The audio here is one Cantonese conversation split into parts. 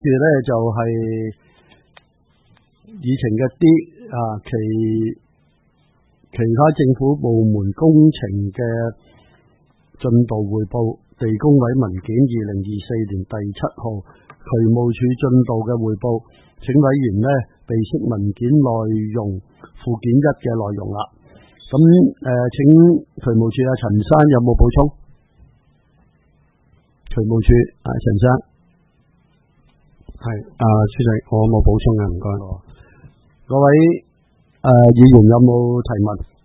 住咧就係議程嘅 D 其他政府部門工程嘅進度匯報，地工委文件2024年第7號渠務署進度嘅匯報，請委員呢備悉文件內容附件1嘅內容啦。咁請渠務署陳生有冇補充？渠務署陳生係主席，我冇補充嘅，唔該。各位議員有冇提問？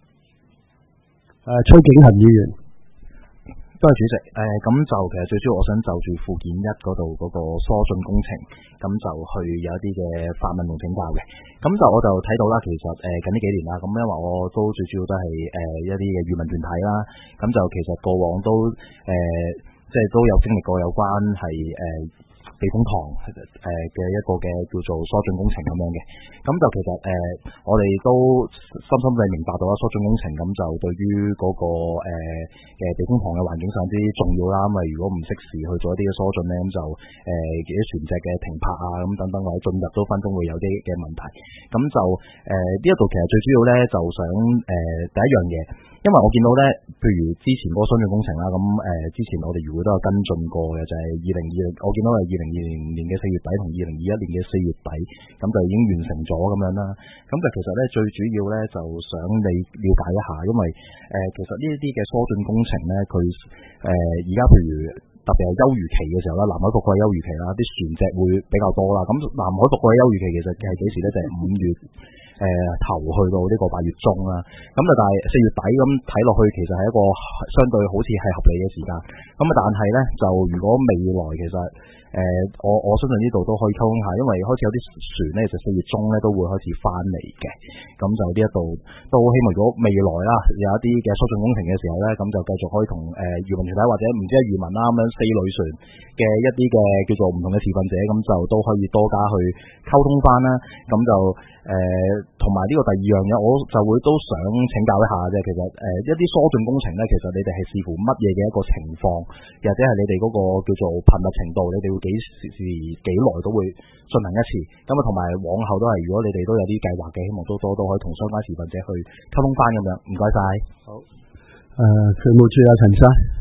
崔景恒議員， 多謝主席。咁就其實最主要我想就住附件1嗰度嗰個疏浚工程，咁就去有一啲嘅發問同請教嘅。咁就我就睇到啦，其實近呢幾年啦，咁因為我都最主要都係一啲嘅漁民團體啦，咁就其實過往都即係都有經歷過有關係避風塘嘅一個嘅叫做疏浚工程咁樣嘅，咁就其實我哋都深深地明白到啦，疏浚工程咁就對於嗰個嘅避風塘嘅環境上之重要啦。咁如果唔適時去做一啲嘅疏浚咧，咁就幾啲船隻嘅停泊啊，咁等等或者進入都分分鐘會有啲嘅問題。咁就呢一度其實最主要咧就想第一樣嘢。因為我見到咧，譬如之前嗰個疏浚工程啦，咁之前我哋漁會都有跟進過嘅，就係2020，我見到係2020年嘅4月底同2021年嘅4月底，咁就已經完成咗咁樣啦。咁就其實咧最主要咧就想你了解一下，因為其實呢一啲嘅疏浚工程咧，佢而家譬如特別係休漁期嘅時候啦，南海伏季休漁期啦，啲船隻會比較多啦。咁南海伏季休漁期其實係幾時咧？就係5月。頭去到呢個8月中啦，咁但係4月底咁睇落去，其實係一個相對好似係合理嘅時間。咁但係咧就如果未來其實我相信呢度都可以溝通下，因為開始有啲船咧就4月中咧都會開始翻嚟嘅。咁就呢一度都希望如果未來啦有一啲嘅疏浚工程嘅時候咧，咁就繼續可以同漁民團體或者唔知係漁民啦咁樣4類船嘅一啲嘅叫做唔同嘅持份者，咁就都可以多加去溝通翻啦。咁就同埋呢個第二樣嘢，我就會都想請教一下啫。其實一啲疏浚工程咧，其實你哋係視乎乜嘢嘅一個情況，或者係你哋嗰個叫做頻密程度，你哋會幾耐都會進行一次。咁啊，同埋往後都係，如果你哋都有啲計劃嘅，希望都多可以同相關持份者去溝通翻咁樣。唔該晒。 好，渠務署陳生，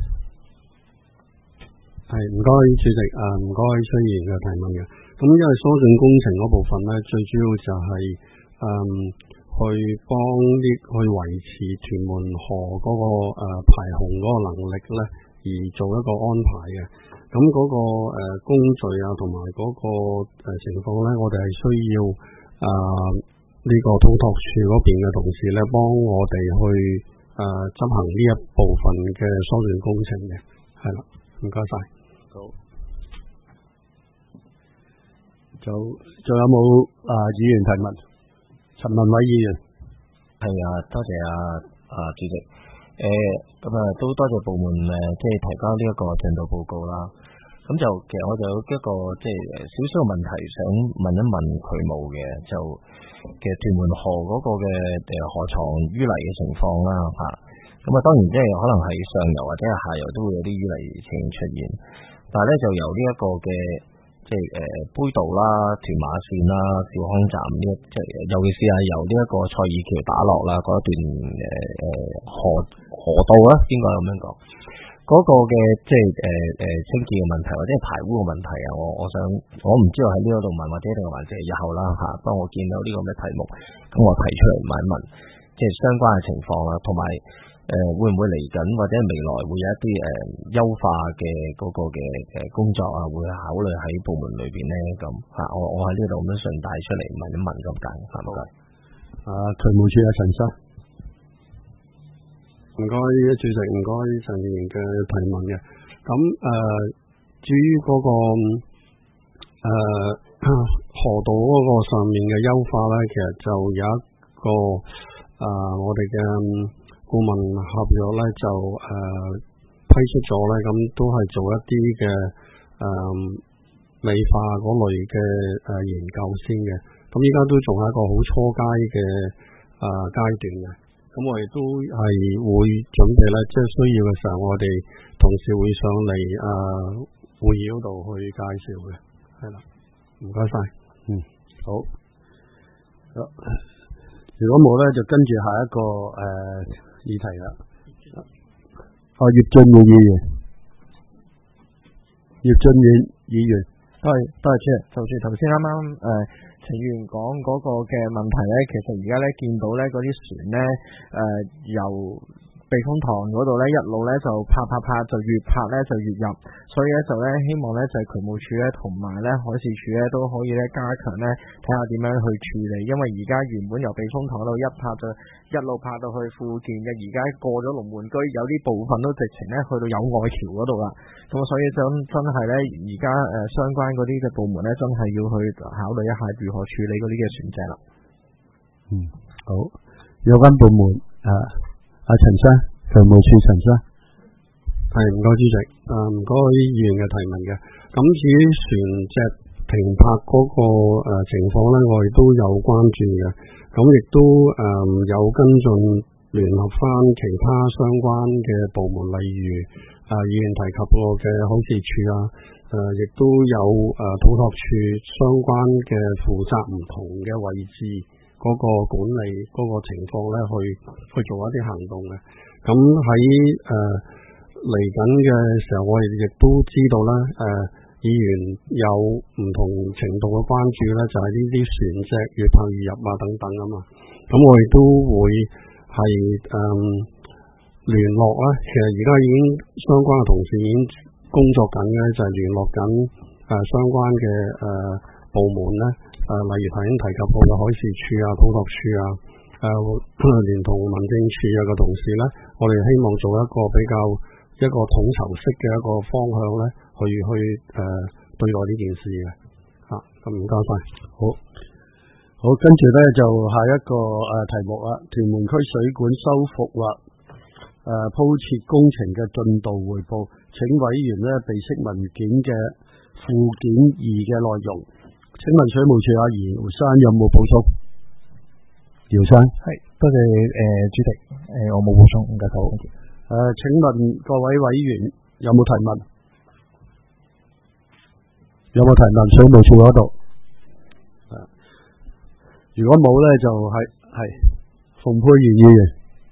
係唔該主席，唔該崔議員嘅提問嘅。咁因為疏浚工程嗰部分咧，最主要就係去幫去維持屯門河嗰個排洪嗰個能力咧，而做一個安排嘅。咁嗰個工序啊，同埋嗰個情況咧，我哋係需要呢個土拓署嗰邊嘅同事咧，幫我哋去執行呢一部分嘅疏浚工程嘅。係啦，唔該晒。好。仲有冇議員提問？陳文偉議員， 係多謝主席。咁都多謝部門即係提交呢一個進度報告啦。咁就其實我就有一個即係少少嘅問題想問一問渠務嘅，就其實屯門河嗰個嘅河床淤泥嘅情況啦嚇。咁當然即係可能係上游或者係下游都會有啲淤泥情形出現，但係咧就由呢一個嘅即係杯渡啦、屯馬線啦、兆康站呢即係尤其是係由呢一個蔡爾橋打落啦嗰一段河道啦，應該咁樣講，嗰個嘅即係清潔嘅問題或者係排污嘅問題啊，我唔知道喺呢一度問，或者一定係還是日後啦嚇。當我見到呢個咩題目，咁我提出嚟問一問，即係相關嘅情況啦，同埋會唔會嚟緊或者未來會有一啲優化嘅嗰個嘅工作啊，會考慮喺部門裏邊咧咁嚇。我喺呢度咁樣順帶出嚟問一問咁解，唔該。 渠務署陳生，唔該主席，唔該陳議員嘅提問嘅。咁至於嗰個河道嗰個上面嘅優化咧，其實就有一個我哋嘅顧問合約咧就批出咗咧，咁都係做一啲嘅美化嗰類嘅研究先嘅。咁依家都仲係一個好初階嘅階段嘅。咁我哋都係會準備咧，即係需要嘅時候，我哋同事會上嚟會議嗰度去介紹嘅，係啦。 唔該晒。 好。如果冇咧，就跟住下一個議題啦。葉俊遠議員， 多謝。就住頭先啱啱陳議員講嗰個嘅問題咧，其實而家咧見到咧嗰啲船咧由避風塘嗰度咧一路咧就拍，就越拍咧就越入，所以咧就咧希望咧就係渠務署咧同埋咧海事處咧都可以咧加強咧睇下點樣去處理，因為而家原本由避風塘度一拍就一路拍到去富健嘅，而家過咗龍門居有啲部分都直情咧去到友愛橋嗰度啦，咁所以真係咧而家相關嗰啲嘅部門咧真係要去考慮一下如何處理嗰啲嘅船隻啦。 好，有關部門阿陳生，渠務署陳生， 係唔該主席，唔該議員嘅提問嘅。咁至於船隻停泊嗰個情況咧，我亦都有關注嘅。咁亦都有跟進聯合翻其他相關嘅部門，例如議員提及過嘅海事處亦都有土拓處相關嘅負責唔同嘅位置嗰個管理嗰個情況咧，去做一啲行動嘅。咁喺嚟緊嘅時候，我哋亦都知道啦，議員有唔同程度嘅關注咧，就係呢啲船隻越泊越入等等啊嘛。咁我哋都會係聯絡啦。其實而家已經相關嘅同事已經工作緊嘅，就係聯絡緊相關嘅部門咧。例如頭先提及過嘅海事處土拓處連同民政處嘅同事咧，我哋希望做一個統籌式嘅一個方向咧，去對待呢件事嘅。咁唔該晒。 好，跟住咧就下一個題目啦，屯門區水管修復或鋪設工程嘅進度匯報，請委員咧備悉文件嘅附件2嘅內容。請問水務署姚生有冇補充？姚生， 係，多謝主席，我冇補充，唔該晒。 請問各位委員有冇提問？有冇提問？水務署嗰度，如果冇咧，就係馮沛源議員。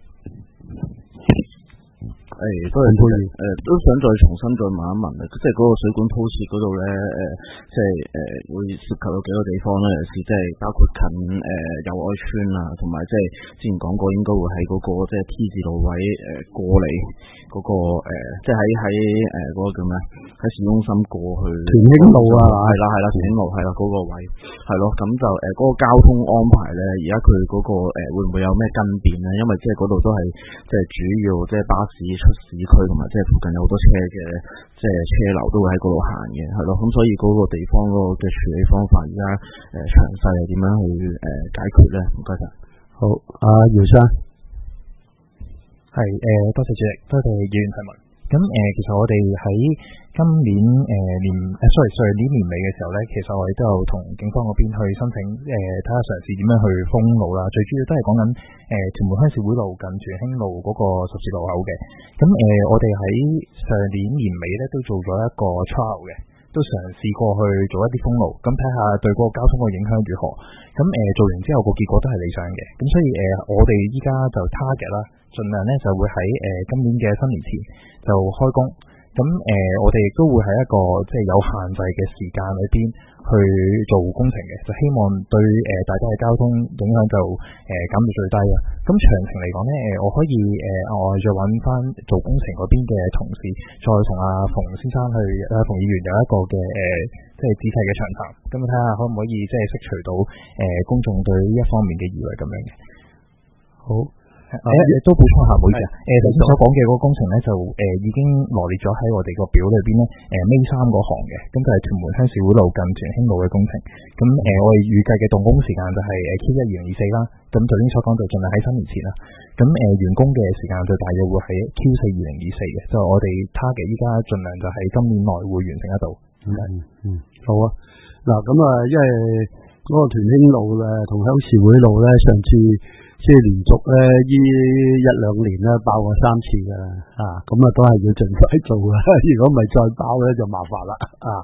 多謝佩儀，都想再重新再問一問啊，即係嗰個水管鋪設嗰度咧，即係會涉及到幾個地方咧，尤其是即係包括近友愛村同埋即係之前講過應該會喺嗰個即係 T 字路位過嚟嗰個即係喺嗰個叫咩？喺市中心過去屯興路係啦，屯興路係啦，嗰個位係咯，咁就嗰個交通安排咧，而家佢嗰個會唔會有咩更變咧？因為即係嗰度都係即係主要即係巴士出市區同埋即係附近有好多車嘅，即係車流都會喺嗰度行嘅，係咯，咁所以嗰個地方嗰個嘅處理方法而家詳細係點樣去解決咧？唔該晒。 好，姚生， 係多謝主席，多謝議員提問。咁其實我哋喺今年上年年尾嘅時候咧，其實我哋都有同警方嗰邊去申請睇下嘗試點樣去封路啦。最主要都係講緊屯門鄉事會路近屯興路嗰個十字路口嘅。咁我哋喺上年年尾咧都做咗一個 trial 嘅，都嘗試過去做一啲封路，咁睇下對嗰個交通嘅影響如何。咁做完之後個結果都係理想嘅。咁所以我哋依家就 target 啦，盡量咧就會喺今年嘅新年前就開工。咁我哋亦都會喺一個即係有限制嘅時間裏邊去做工程嘅，就希望對大家嘅交通影響就減到最低啊。咁詳情嚟講咧，我可以額外再揾翻做工程嗰邊嘅同事，再同阿馮先生馮議員有一個嘅即係仔細嘅詳談，咁睇下可唔可以即係釋除到公眾對呢一方面嘅疑慮咁樣嘅。 好。 都補充下，唔好意思頭先所講嘅嗰個工程咧，就已經羅列咗喺我哋個表裏邊咧，尾3嗰行嘅，咁就係屯門鄉事會路近屯興路嘅工程。咁我哋預計嘅動工時間就係Q1 2024啦。咁頭先所講就盡量喺新年前啦。咁完工嘅時間就大約會喺Q4 2024嘅，就我哋 target 依家盡量就喺今年內會完成得到。 好啊。嗱，咁因為嗰個屯興路同鄉事會路咧，上次即係連續咧呢1-2年咧爆過3次㗎，咁都係要盡快做啦。如果唔係再爆咧就麻煩啦。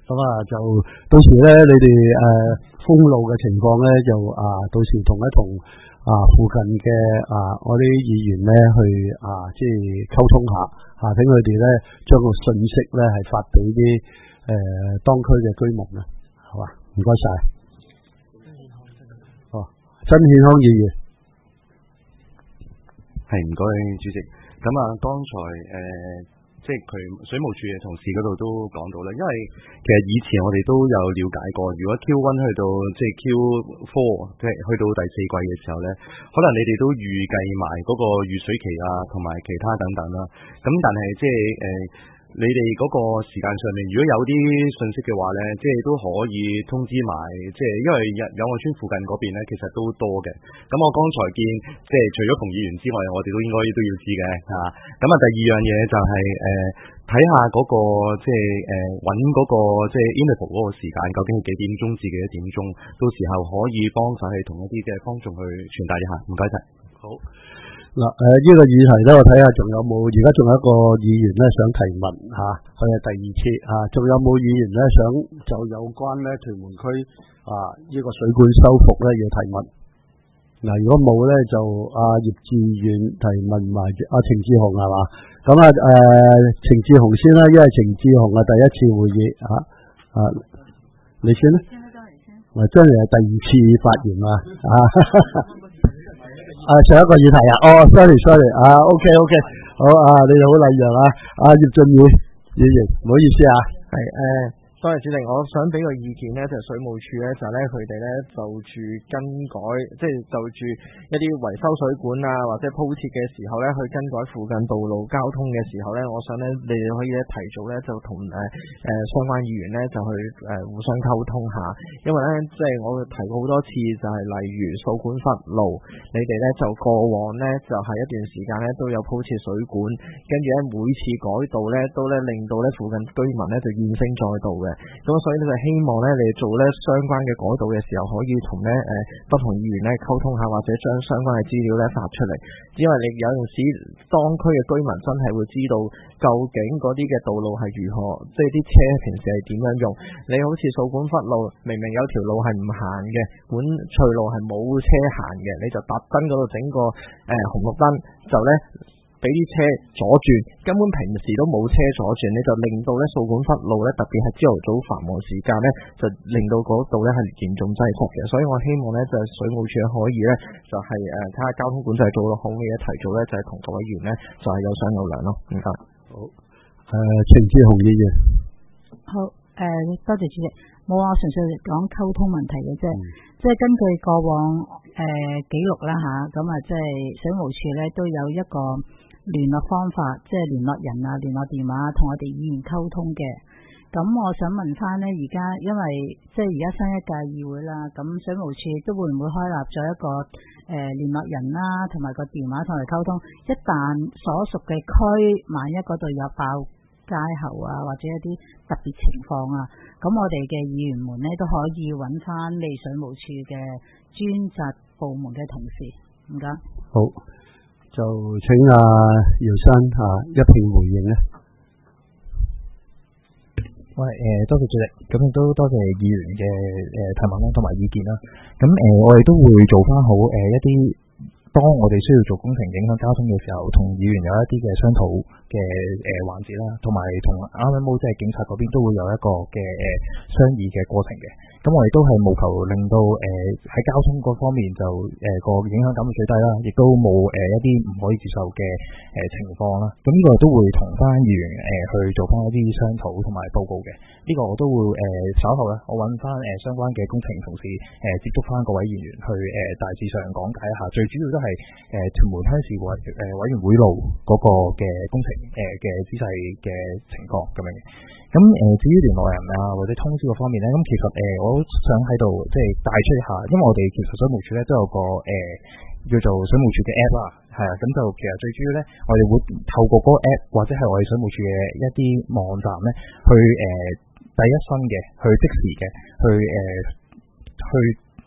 咁就到時咧，你哋封路嘅情況咧，就到時同一同附近嘅我啲議員咧去即係溝通下，等佢哋咧將個信息咧係發俾啲當區嘅居民啊，好嘛？唔該晒。曾健康議員， 係唔該主席。咁剛才即係佢水務署嘅同事嗰度都講到啦，因為其實以前我哋都有了解過，如果 Q1 去到即係 Q4 即係去到第4季嘅時候咧，可能你哋都預計埋嗰個雨水期同埋其他等等啦。咁但係即係你哋嗰個時間上面，如果有啲信息嘅話咧，即係都可以通知埋，即係因為友愛邨附近嗰邊咧，其實都多嘅。咁我剛才見，即係除咗馮議員之外，我哋都應該都要知嘅嚇。咁第二樣嘢就係睇下嗰個即係揾嗰個即係 interval 嗰個時間，究竟係幾點鐘至幾點鐘？到時候可以幫手係同一啲嘅方眾去傳達一下。唔該晒。 好。嗱，呢個議題咧，我睇下仲有冇？而家仲有一個議員咧想提問嚇，佢係第2次仲有冇議員咧想就有關咧屯門區呢個水管修復咧要提問？嗱，如果冇咧就葉志遠提問埋程志雄係嘛？咁程志雄先啦，因為程志雄第一次會議你先啦。張嚟係第2次發言上一個議題sorry OK 好你哋好禮讓葉俊宇議員唔好意思多謝主席，我想俾個意見咧，就水務署咧，就咧佢哋咧就住更改，即係就住一啲維修水管或者鋪設嘅時候咧，去更改附近道路交通嘅時候咧，我想咧你哋可以咧提早咧就同相關議員咧就去互相溝通下，因為咧即係我提過好多次，就係例如掃管笏路，你哋咧就過往咧就係一段時間咧都有鋪設水管，跟住咧每次改道咧都咧令到咧附近居民咧就怨聲載道嘅。咁所以咧就希望咧你做咧相關嘅改道嘅時候，可以同咧不同議員咧溝通下，或者將相關嘅資料咧發出嚟。因為你有陣時當區嘅居民真係會知道究竟嗰啲嘅道路係如何，即係啲車平時係點樣用。你好似掃管笏路，明明有條路係唔行嘅，管翠路係冇車行嘅，你就特登嗰度整個紅綠燈，就咧俾啲車左轉，根本平時都冇車左轉，你就令到咧掃管笏路咧，特別係朝頭早繁忙時間咧，就令到嗰度咧係嚴重擠塞嘅。所以我希望咧就係水務署可以咧就係睇下交通管制做到好嘅嘢，提早咧就係同各位議員咧就係有商有量咯。唔該。 好，程志雄議員。 好，多謝主席。冇啊，純粹講溝通問題嘅啫。即係根據過往記錄啦嚇，咁即係水務署咧都有一個聯絡方法，即係聯絡人聯絡電話同我哋議員溝通嘅。咁我想問翻呢，而家因為即係而家新一屆議會啦，咁水務署都會唔會開立咗一個聯絡人啦，同埋個電話同佢溝通？一旦所屬嘅區萬一嗰度有爆街喉或者一啲特別情況咁我哋嘅議員們呢都可以揾翻你水務署嘅專責部門嘅同事。唔該。 好。就請姚生一併回應咧。 多謝主席，咁亦都多謝議員嘅提問啦，同埋意見啦。咁我哋都會做翻好一啲，當我哋需要做工程影響交通嘅時候，同議員有一啲嘅商討嘅環節啦，同埋同RMO即係警察嗰邊都會有一個嘅商議嘅過程嘅。咁我哋都係務求令到喺交通嗰方面就個影響減到最低啦，亦都冇一啲唔可以接受嘅情況啦。咁呢個都會同翻議員去做翻一啲商討同埋報告嘅。呢個我都會稍後咧，我揾翻相關嘅工程同事接觸翻各位議員去大致上講解一下。最主要都係屯門鄉事委員會路嗰個嘅工程嘅仔細嘅情況咁樣嘅。咁至於聯絡人或者通知個方面咧，咁其實我都想喺度即係帶出一下，因為我哋其實水務署咧都有個叫做水務署嘅 app 啦，係啊，咁就其實最主要咧，我哋會透過嗰個 app 或者係我哋水務署嘅一啲網站咧，去第一身嘅，去即時嘅，去講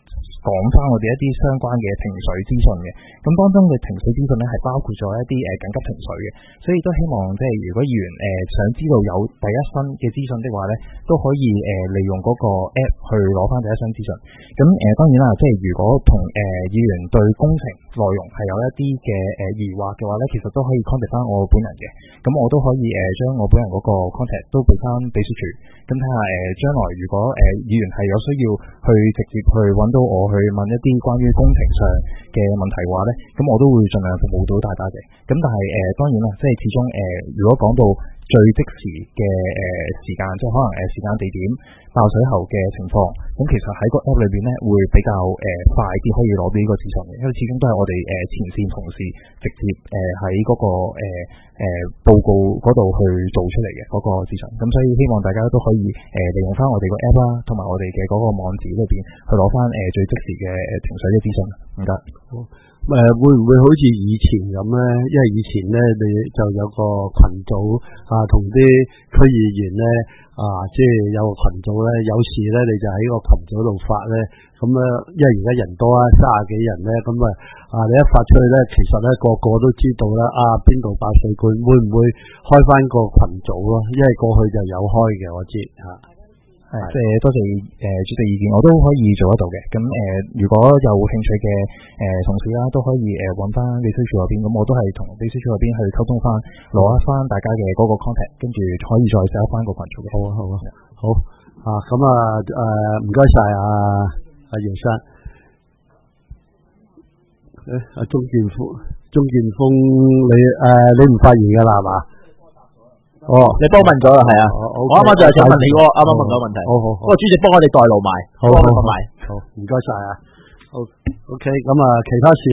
講翻我哋一啲相關嘅情緒資訊嘅。咁當中嘅情緒資訊咧係包括咗一啲緊急情緒嘅，所以都希望即係如果議員想知道有第一身嘅資訊的話咧，都可以利用嗰個 app 去攞翻第一身資訊。咁當然啦，即係如果同議員對工程內容係有一啲嘅疑惑嘅話咧，其實都可以 contact 翻我本人嘅。咁我都可以將我本人嗰個 contact 都俾翻秘書處。咁睇下將來如果議員係有需要去直接去揾到我去問一啲關於工程上嘅問題嘅話咧，咁我都會盡量服務到大家嘅。咁但係當然啦，即係始終如果講到最即時嘅時間，即係可能時間地點爆水喉嘅情況，咁其實喺個 app 裏邊咧會比較快啲可以攞到呢個資訊嘅，因為始終都係我哋前線同事直接喺嗰個報告嗰度去做出嚟嘅嗰個資訊。咁所以希望大家都可以利用翻我哋個 app 啦，同埋我哋嘅嗰個網址裏邊去攞翻最即時嘅情緒嘅資訊。唔該。 會唔會好似以前咁咧？因為以前咧，你就有個群組同啲區議員咧即係有個群組咧，有時咧你就喺個群組度發咧，咁咧，因為而家人多30幾人咧，咁你一發出去咧，其實咧個個都知道啦，邊度爆水管，會唔會開翻個群組咯？因為過去就有開嘅，我知嚇。 即係多謝主席意見，我都可以做得到嘅。咁如果有興趣嘅同事啦，都可以揾翻秘書處嗰邊，咁我都係同秘書處嗰邊去溝通翻，攞一翻大家嘅嗰個 contact， 跟住可以再 set 翻個群組嘅。 好咁唔該晒阿姚生。鍾建峰，你唔發言㗎啦係嘛？ 你幫問咗啦，係啊，我啱啱就係想問你嗰個啱啱問嗰個問題。好，嗰個主席幫我哋代勞埋， 好，唔該晒啊。好 ，OK，咁其他事。